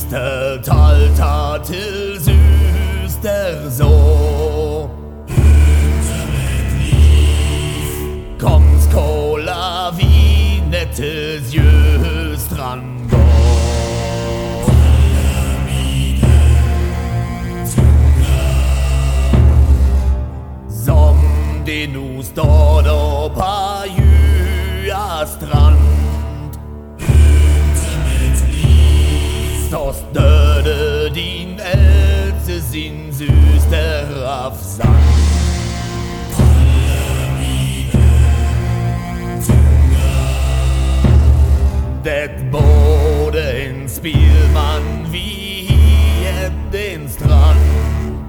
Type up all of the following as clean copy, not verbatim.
Hustet alter till syster så. Koms kolla vinet tills ljusstrand går. Som det nu står då på Jya strand. Så störde din älste sin syster av sand. Det både en spillman vid en strand.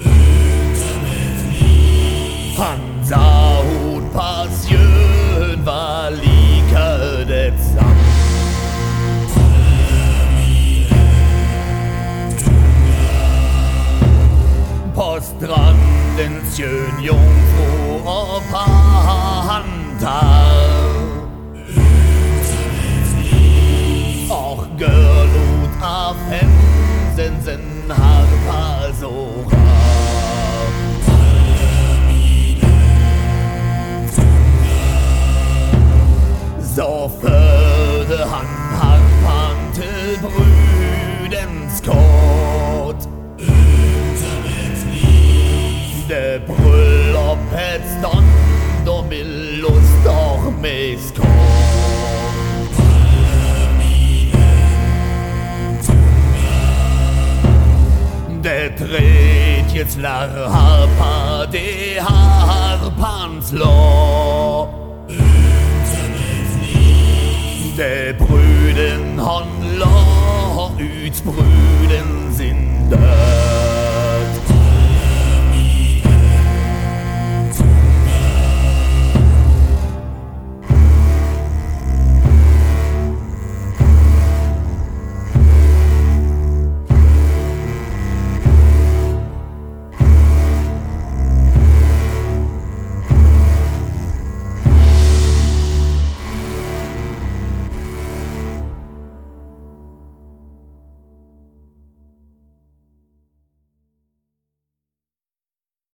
Han sa hod passion var lika det sant. På strandens skön jungfru och pantar. Och görlot av hemsens en harpa så rar. Så förde han harpan till brudens kort. Det bröllopet stånd och med lust och med skott. Det tredje slår harpa, det harpan slår. Det bruden håndlar ut bruden sin dörr.